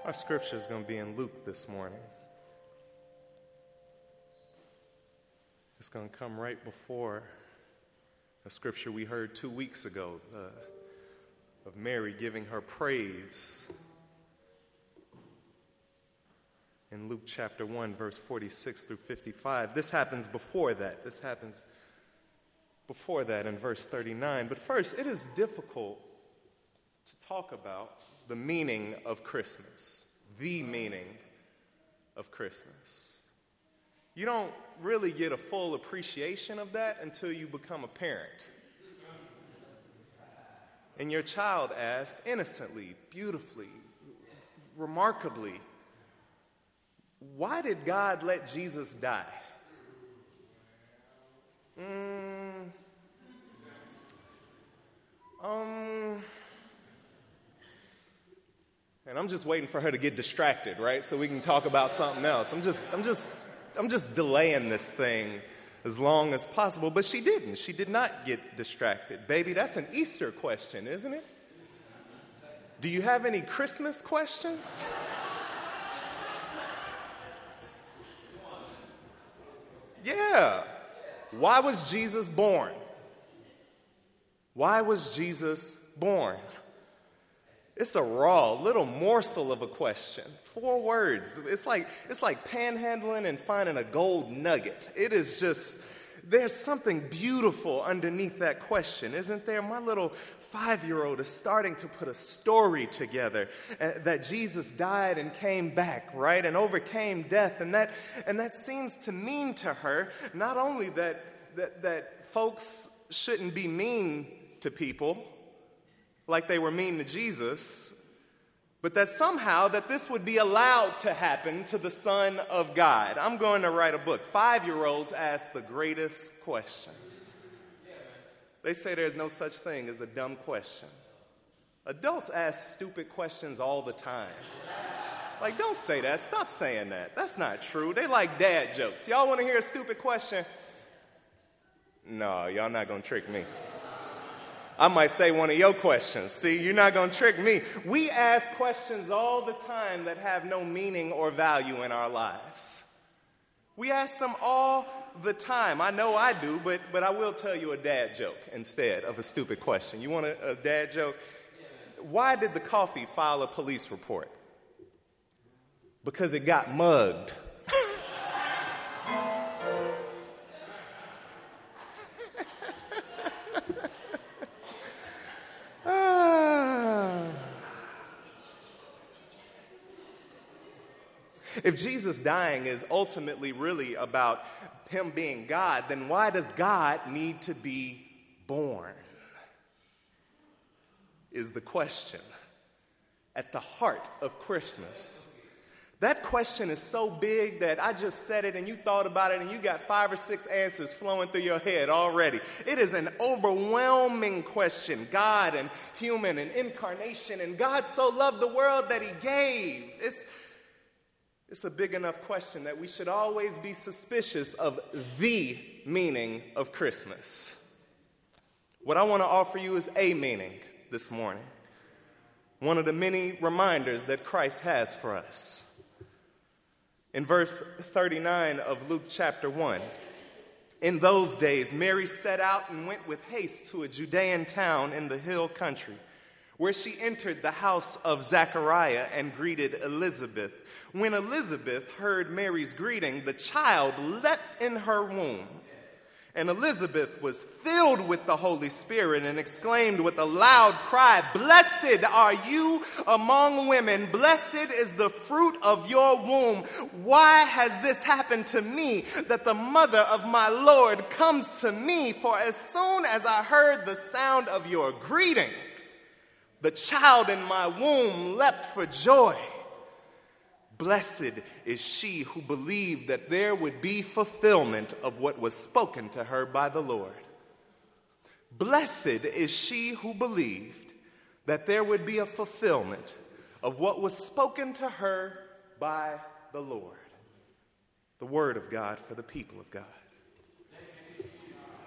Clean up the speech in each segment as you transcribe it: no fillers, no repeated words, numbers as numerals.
Our scripture is going to be in Luke this morning. It's going to come right before a scripture we heard 2 weeks ago of Mary giving her praise. In Luke chapter 1, verse 46 through 55. This happens before that. This happens before that in verse 39. But first, it is difficult to talk about the meaning of Christmas, the meaning of Christmas. You don't really get a full appreciation of that until you become a parent. And your child asks innocently, beautifully, remarkably, why did God let Jesus die? And I'm just waiting for her to get distracted, right? So we can talk about something else. I'm just delaying this thing as long as possible. But she didn't. She did not get distracted. Baby, that's an Easter question, isn't it? Do you have any Christmas questions? Yeah. Why was Jesus born? Why was Jesus born? It's a raw little morsel of a question. 4 words. It's like panhandling and finding a gold nugget. It is just, there's something beautiful underneath that question, isn't there? My little 5-year-old is starting to put a story together that Jesus died and came back, right? And overcame death. And that seems to mean to her not only that folks shouldn't be mean to people like they were mean to Jesus, but that somehow that this would be allowed to happen to the Son of God. I'm going to write a book. 5-year-olds ask the greatest questions. They say there's no such thing as a dumb question. Adults ask stupid questions all the time. Like, don't say that. Stop saying that. That's not true. They like dad jokes. Y'all want to hear a stupid question? No, y'all not going to trick me. I might say one of your questions. See, you're not going to trick me. We ask questions all the time that have no meaning or value in our lives. We ask them all the time. I know I do, but I will tell you a dad joke instead of a stupid question. You want a dad joke? Why did the coffee file a police report? Because it got mugged. If Jesus dying is ultimately really about him being God, then why does God need to be born? Is the question at the heart of Christmas. That question is so big that I just said it and you thought about it and you got 5 or 6 answers flowing through your head already. It is an overwhelming question. God and human and incarnation, and God so loved the world that he gave. It's a big enough question that we should always be suspicious of the meaning of Christmas. What I want to offer you is a meaning this morning. One of the many reminders that Christ has for us. In verse 39 of Luke chapter 1, in those days, Mary set out and went with haste to a Judean town in the hill country, where she entered the house of Zechariah and greeted Elizabeth. When Elizabeth heard Mary's greeting, the child leapt in her womb. And Elizabeth was filled with the Holy Spirit and exclaimed with a loud cry, "Blessed are you among women. Blessed is the fruit of your womb. Why has this happened to me, that the mother of my Lord comes to me? For as soon as I heard the sound of your greeting, the child in my womb leapt for joy. Blessed is she who believed that there would be fulfillment of what was spoken to her by the Lord. Blessed is she who believed that there would be a fulfillment of what was spoken to her by the Lord." The word of God for the people of God.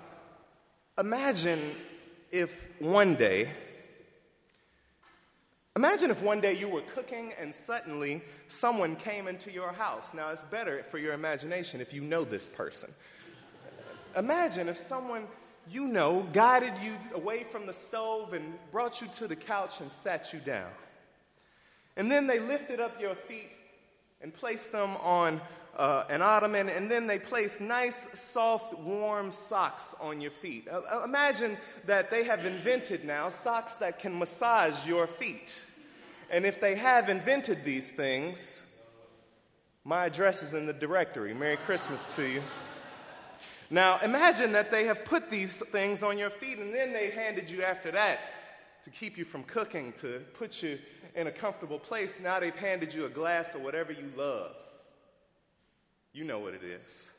Imagine if one day Imagine if one day you were cooking and suddenly someone came into your house. Now, it's better for your imagination if you know this person. Imagine if someone you know guided you away from the stove and brought you to the couch and sat you down. And then they lifted up your feet and placed them on an ottoman, and then they placed nice, soft, warm socks on your feet. Imagine that they have invented now socks that can massage your feet. And if they have invented these things, my address is in the directory. Merry Christmas to you. Now, imagine that they have put these things on your feet, and then they handed you after that to keep you from cooking, to put you in a comfortable place. Now they've handed you a glass of whatever you love. You know what it is.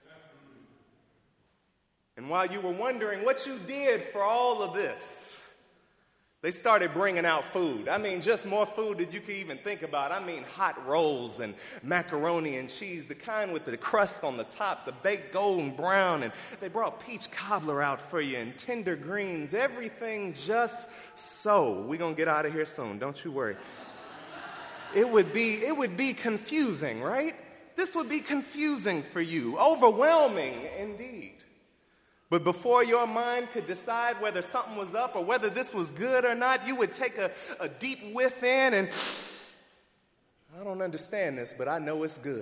And while you were wondering what you did for all of this, they started bringing out food. I mean, just more food than you could even think about. I mean, hot rolls and macaroni and cheese, the kind with the crust on the top, the baked golden brown, and they brought peach cobbler out for you and tender greens, everything just so. We're going to get out of here soon, don't you worry. It would be confusing, right? This would be confusing for you, overwhelming indeed. But before your mind could decide whether something was up or whether this was good or not, you would take a deep whiff in and, I don't understand this, but I know it's good.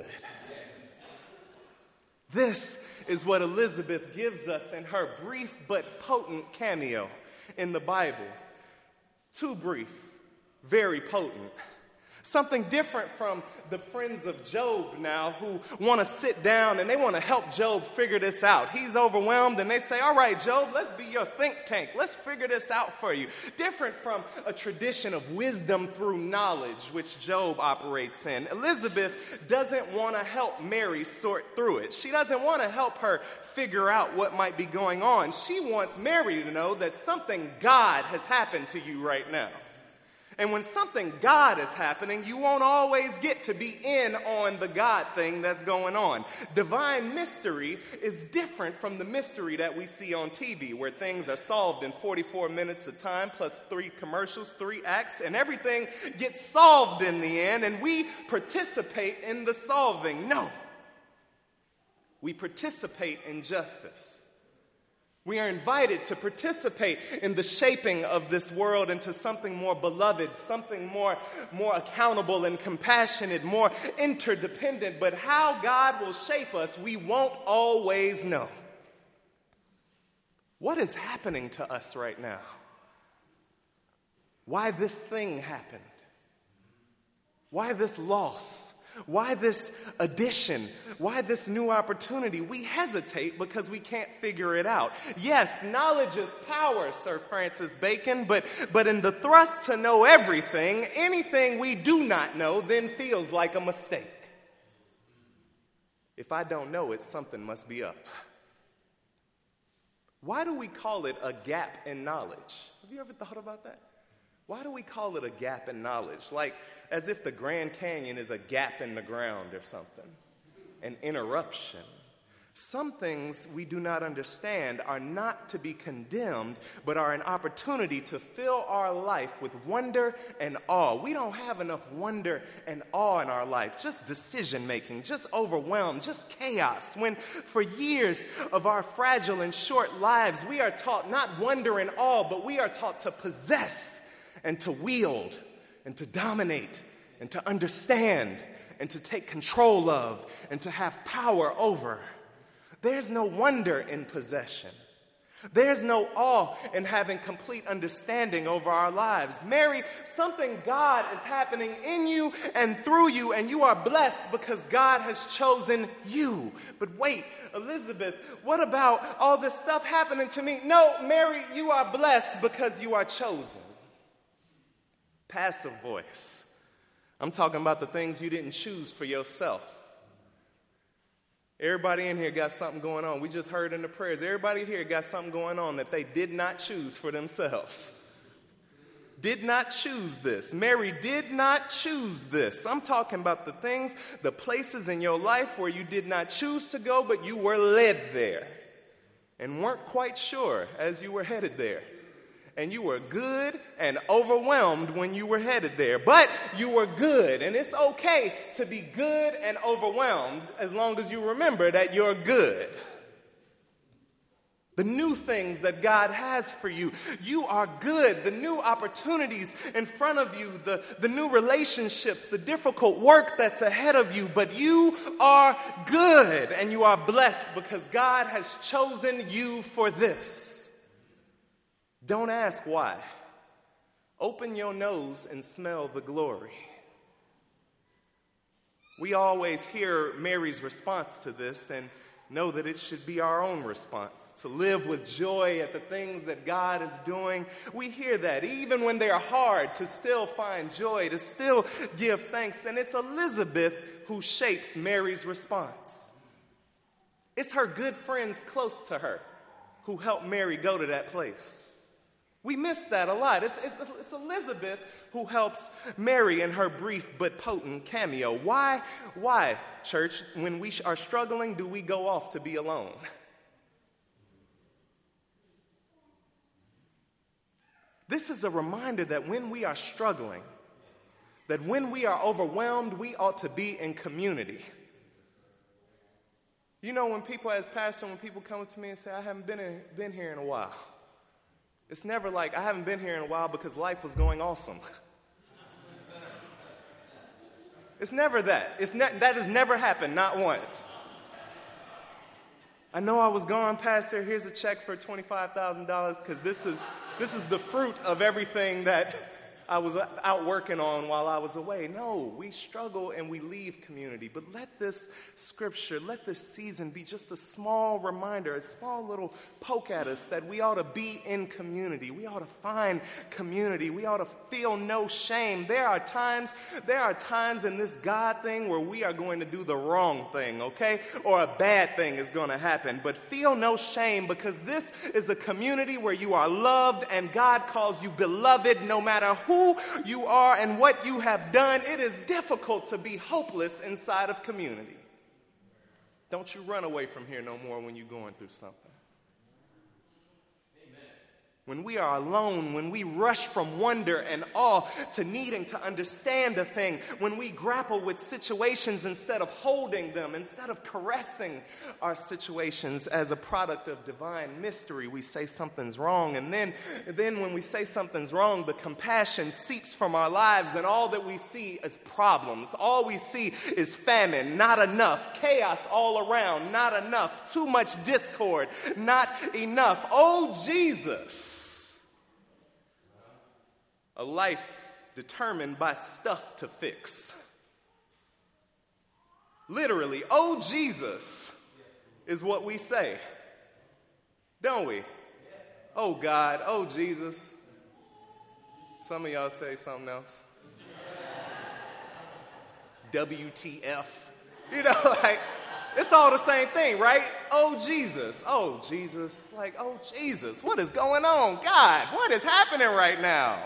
This is what Elizabeth gives us in her brief but potent cameo in the Bible. Too brief, very potent. Something different from the friends of Job now who want to sit down and they want to help Job figure this out. He's overwhelmed and they say, all right, Job, let's be your think tank. Let's figure this out for you. Different from a tradition of wisdom through knowledge, which Job operates in. Elizabeth doesn't want to help Mary sort through it. She doesn't want to help her figure out what might be going on. She wants Mary to know that something God has happened to you right now. And when something God is happening, you won't always get to be in on the God thing that's going on. Divine mystery is different from the mystery that we see on TV, where things are solved in 44 minutes of time, plus 3 commercials, 3 acts, and everything gets solved in the end, and we participate in the solving. No. We participate in justice. We are invited to participate in the shaping of this world into something more beloved, something more accountable and compassionate, more interdependent. But how God will shape us, we won't always know. What is happening to us right now? Why this thing happened? Why this loss? Why this addition? Why this new opportunity? We hesitate because we can't figure it out. Yes, knowledge is power, Sir Francis Bacon, but in the thrust to know everything, anything we do not know then feels like a mistake. If I don't know it, something must be up. Why do we call it a gap in knowledge? Have you ever thought about that? Why do we call it a gap in knowledge? Like as if the Grand Canyon is a gap in the ground or something, an interruption. Some things we do not understand are not to be condemned, but are an opportunity to fill our life with wonder and awe. We don't have enough wonder and awe in our life, just decision-making, just overwhelmed, just chaos. When for years of our fragile and short lives, we are taught not wonder and awe, but we are taught to possess and to wield, and to dominate, and to understand, and to take control of, and to have power over. There's no wonder in possession. There's no awe in having complete understanding over our lives. Mary, something God is happening in you and through you, and you are blessed because God has chosen you. But wait, Elizabeth, what about all this stuff happening to me? No, Mary, you are blessed because you are chosen. Passive voice. I'm talking about the things you didn't choose for yourself. Everybody in here got something going on. We just heard in the prayers. Everybody here got something going on that they did not choose for themselves. Did not choose this. Mary did not choose this. I'm talking about the things, the places in your life where you did not choose to go, but you were led there and weren't quite sure as you were headed there. and you were good and overwhelmed when you were headed there. But you were good, and it's okay to be good and overwhelmed as long as you remember that you're good. The new things that God has for you, you are good. The new opportunities in front of you, the new relationships, the difficult work that's ahead of you, but you are good and you are blessed because God has chosen you for this. Don't ask why. Open your nose and smell the glory. We always hear Mary's response to this and know that it should be our own response, to live with joy at the things that God is doing. We hear that even when they're hard, to still find joy, to still give thanks. And it's Elizabeth who shapes Mary's response. It's her good friends close to her who helped Mary go to that place. We miss that a lot. It's Elizabeth who helps Mary in her brief but potent cameo. Why, church, when we are struggling, do we go off to be alone? This is a reminder that when we are struggling, that when we are overwhelmed, we ought to be in community. You know, when people, as pastor, when people come up to me and say, I haven't been here in a while. It's never like, I haven't been here in a while because life was going awesome. It's never that. That has never happened, not once. I know I was gone, Pastor. Here's a check for $25,000 because this is the fruit of everything that I was out working on while I was away. No, we struggle and we leave community. But let this scripture, let this season be just a small reminder, a small little poke at us that we ought to be in community. We ought to find community. We ought to feel no shame. There are times in this God thing where we are going to do the wrong thing, okay? Or a bad thing is going to happen. But feel no shame because this is a community where you are loved and God calls you beloved no matter who you are and what you have done. It is difficult to be hopeless inside of community. Don't you run away from here no more when you're going through something. When we are alone, when we rush from wonder and awe to needing to understand a thing, when we grapple with situations instead of holding them, instead of caressing our situations as a product of divine mystery, we say something's wrong. And then when we say something's wrong, the compassion seeps from our lives and all that we see is problems. All we see is famine, not enough, chaos all around, not enough, too much discord, not enough. Oh, Jesus. A life determined by stuff to fix. Literally, oh, Jesus is what we say, don't we? Oh, God, oh, Jesus. Some of y'all say something else. WTF. You know, like, it's all the same thing, right? Oh, Jesus. Oh, Jesus. Like, oh, Jesus. What is going on? God, what is happening right now?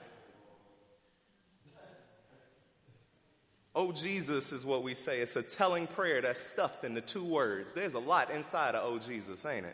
Oh, Jesus is what we say. It's a telling prayer that's stuffed into two words. There's a lot inside of oh, Jesus, ain't it?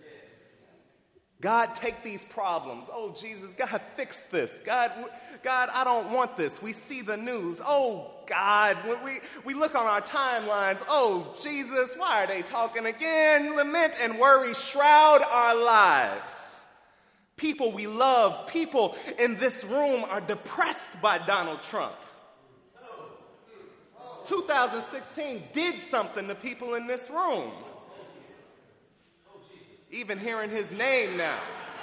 God, take these problems. Oh, Jesus, God, fix this. God, I don't want this. We see the news. Oh, God, when we look on our timelines, oh, Jesus, why are they talking again? Lament and worry shroud our lives. People we love, people in this room are depressed by Donald Trump. 2016 did something to people in this room. Even hearing his name now.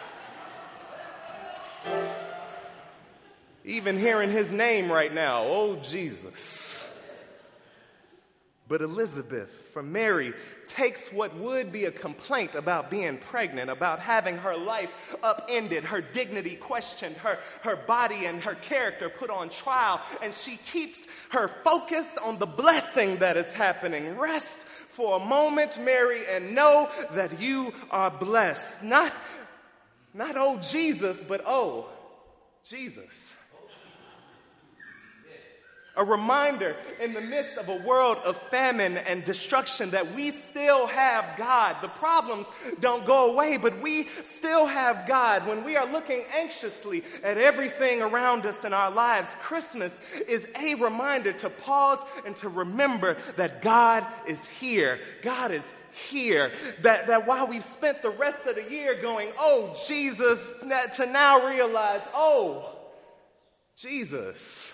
Even hearing his name right now. Oh, Jesus. But Elizabeth, from Mary, takes what would be a complaint about being pregnant, about having her life upended, her dignity questioned, her body and her character put on trial, and she keeps her focused on the blessing that is happening. Rest for a moment, Mary, and know that you are blessed. Not oh Jesus, but oh Jesus. A reminder in the midst of a world of famine and destruction that we still have God. The problems don't go away, but we still have God. When we are looking anxiously at everything around us in our lives, Christmas is a reminder to pause and to remember that God is here. God is here. That while we've spent the rest of the year going, oh, Jesus, to now realize, oh, Jesus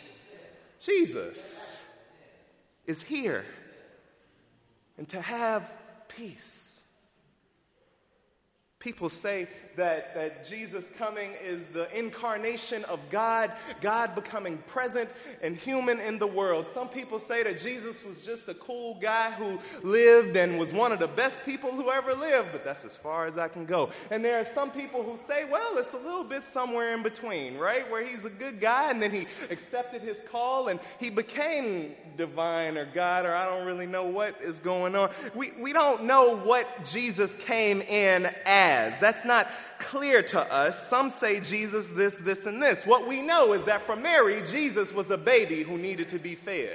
is here, and to have peace. People say that Jesus coming is the incarnation of God, God becoming present and human in the world. Some people say that Jesus was just a cool guy who lived and was one of the best people who ever lived, but that's as far as I can go. And there are some people who say, well, it's a little bit somewhere in between, right? Where he's a good guy and then he accepted his call and he became divine or God, or I don't really know what is going on. We don't know what Jesus came in as. That's not clear to us. Some say Jesus this, and this. What we know is that for Mary, Jesus was a baby who needed to be fed.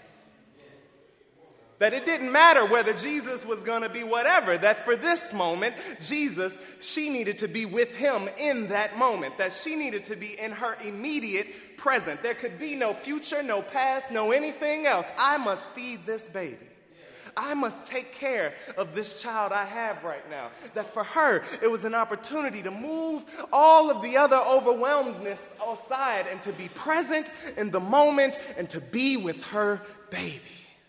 That it didn't matter whether Jesus was going to be whatever, that for this moment, Jesus, she needed to be with him in that moment, that she needed to be in her immediate present. There could be no future, no past, no anything else. I must feed this baby. I must take care of this child I have right now. That for her, it was an opportunity to move all of the other overwhelmedness aside and to be present in the moment and to be with her baby.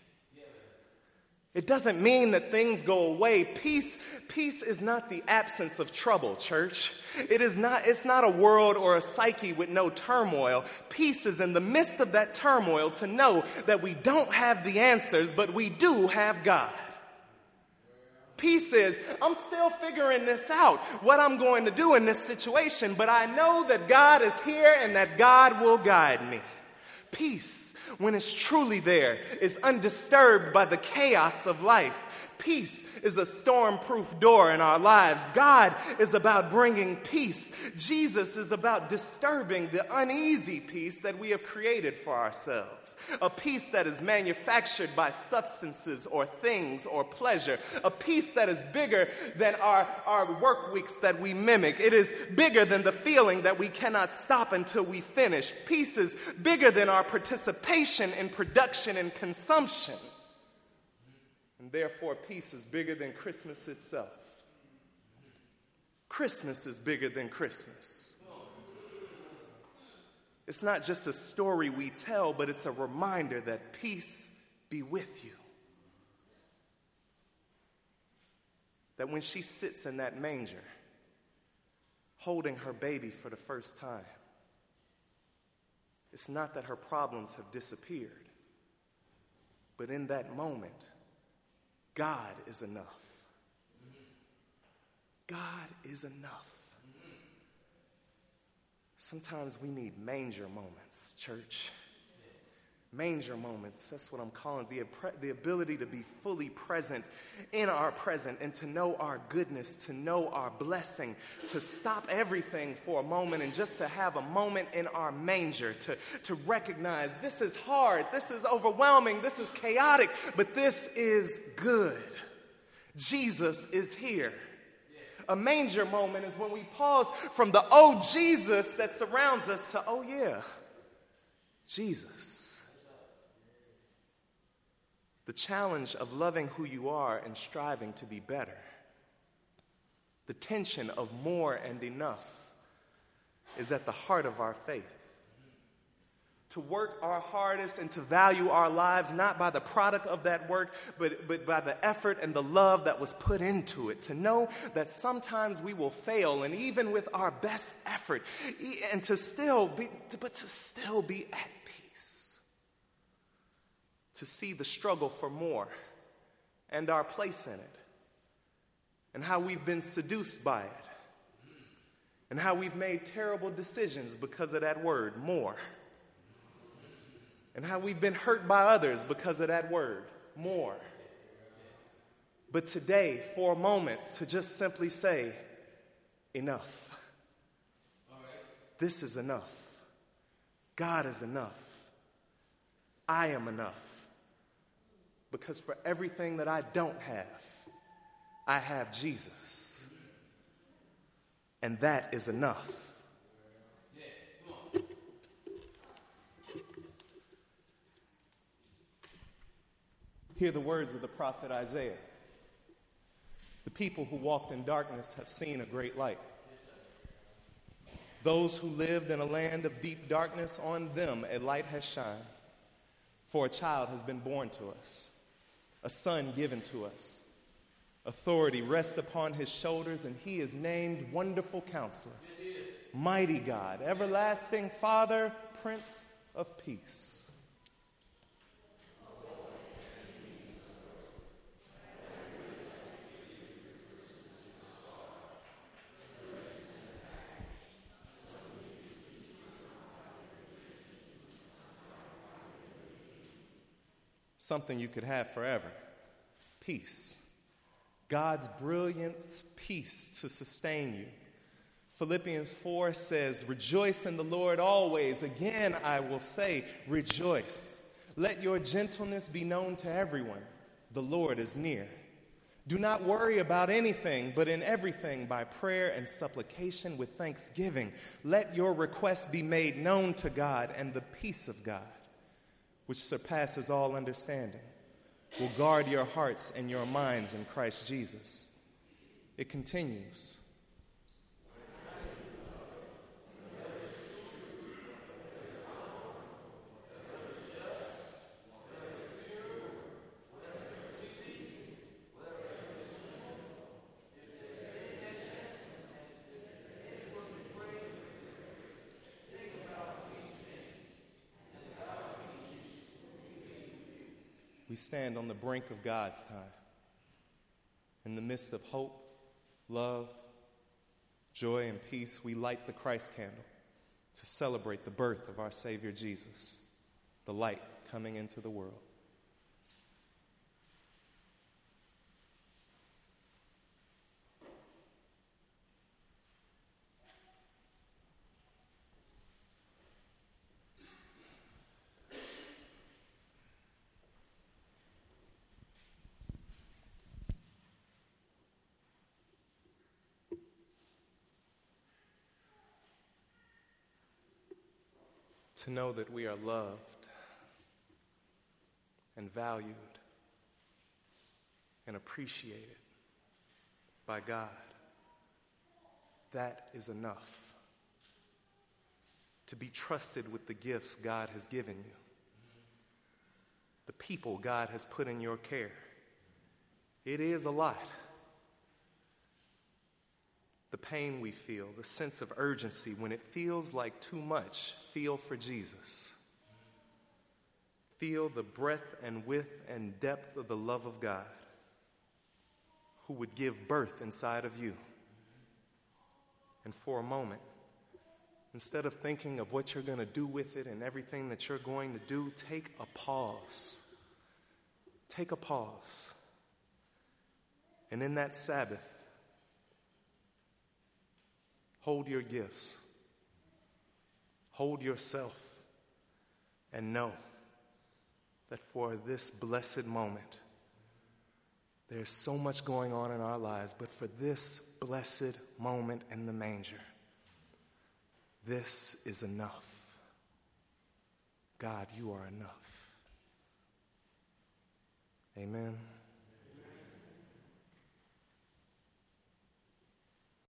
It doesn't mean that things go away. Peace is not the absence of trouble, church. It's not a world or a psyche with no turmoil. Peace is in the midst of that turmoil to know that we don't have the answers, but we do have God. Peace is, I'm still figuring this out, what I'm going to do in this situation, but I know that God is here and that God will guide me. Peace, when it's truly there, is undisturbed by the chaos of life. Peace is a storm-proof door in our lives. God is about bringing peace. Jesus is about disturbing the uneasy peace that we have created for ourselves. A peace that is manufactured by substances or things or pleasure. A peace that is bigger than our work weeks that we mimic. It is bigger than the feeling that we cannot stop until we finish. Peace is bigger than our participation in production and consumption. And therefore, peace is bigger than Christmas itself. Christmas is bigger than Christmas. It's not just a story we tell, but it's a reminder that peace be with you. That when she sits in that manger, holding her baby for the first time, it's not that her problems have disappeared, but in that moment, God is enough. God is enough. Sometimes we need manger moments, church. Manger moments, that's what I'm calling the ability to be fully present in our present and to know our goodness, to know our blessing, to stop everything for a moment and just to have a moment in our manger, to recognize this is hard, this is overwhelming, this is chaotic, but this is good. Jesus is here. A manger moment is when we pause from the oh Jesus that surrounds us to oh yeah, Jesus. The challenge of loving who you are and striving to be better. The tension of more and enough is at the heart of our faith. To work our hardest and to value our lives not by the product of that work, but by the effort and the love that was put into it. To know that sometimes we will fail, and even with our best effort, and to still be at peace. To see the struggle for more and our place in it, and how we've been seduced by it, and how we've made terrible decisions because of that word, more. And how we've been hurt by others because of that word, more. But today, for a moment, to just simply say, enough. This is enough. God is enough. I am enough. Because for everything that I don't have, I have Jesus. And that is enough. Hear the words of the prophet Isaiah. The people who walked in darkness have seen a great light. Those who lived in a land of deep darkness, on them a light has shined. For a child has been born to us, a son given to us. Authority rests upon his shoulders, and he is named Wonderful Counselor, Mighty God, Everlasting Father, Prince of Peace. Something you could have forever. Peace. God's brilliant peace to sustain you. Philippians 4 says, rejoice in the Lord always. Again, I will say, rejoice. Let your gentleness be known to everyone. The Lord is near. Do not worry about anything, but in everything, by prayer and supplication with thanksgiving, let your requests be made known to God, and the peace of God, which surpasses all understanding, will guard your hearts and your minds in Christ Jesus. It continues. We stand on the brink of God's time. In the midst of hope, love, joy, and peace, we light the Christ candle to celebrate the birth of our Savior Jesus, the light coming into the world. To know that we are loved and valued and appreciated by God, that is enough. To be trusted with the gifts God has given you, the people God has put in your care. It is a lot. The pain we feel, the sense of urgency when it feels like too much, feel for Jesus. Feel the breadth and width and depth of the love of God, who would give birth inside of you. And for a moment, instead of thinking of what you're going to do with it and everything that you're going to do, take a pause. Take a pause. And in that Sabbath, hold your gifts. Hold yourself. And know that for this blessed moment, there's so much going on in our lives, but for this blessed moment in the manger, this is enough. God, you are enough. Amen.